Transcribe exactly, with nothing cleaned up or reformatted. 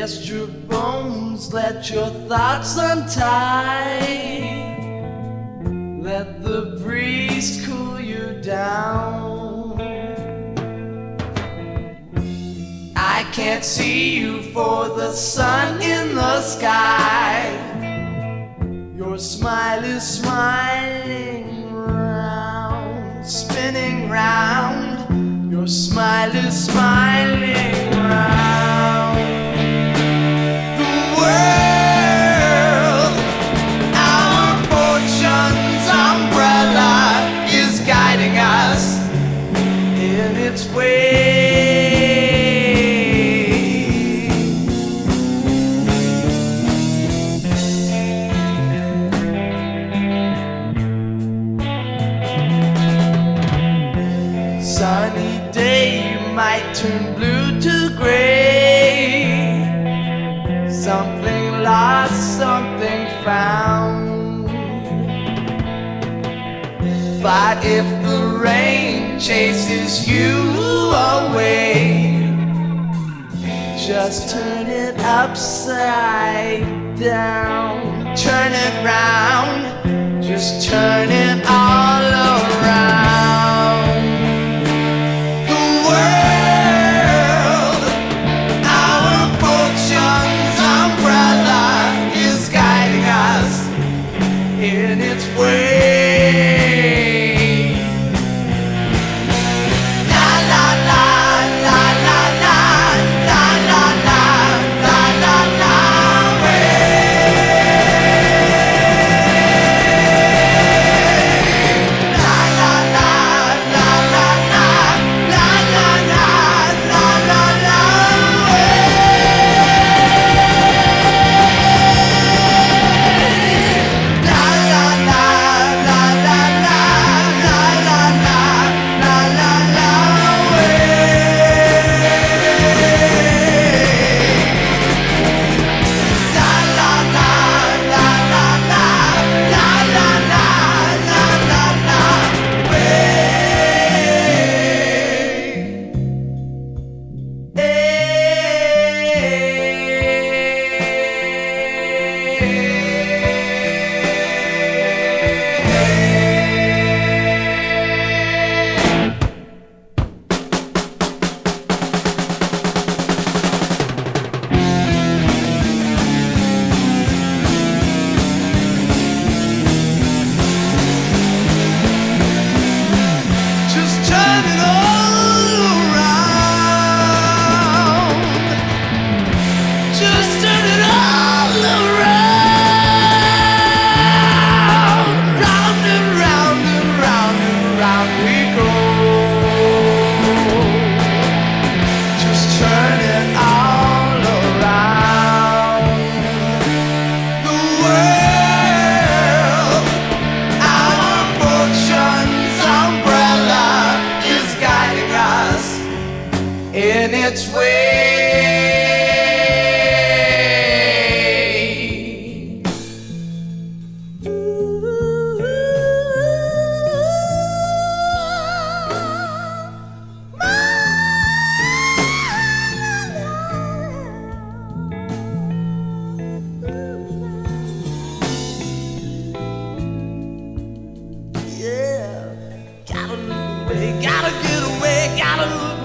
Rest your bones, let your thoughts untie. Let the breeze cool you down. I can't see you for the sun in the sky. Your smile is smiling round, spinning round. Your smile is smiling round. The world, our fortune's umbrella, is guiding us in its way. Sunny day, you might turn blue to gray. Something lost, something found. But if the rain chases you away, just turn it upside down. Turn it round, just turn it all around. In its way. La la la la la la la la la la la la way. La la la la la la la la la la la la way. In its way. Yeah, gotta look away, gotta get away, gotta look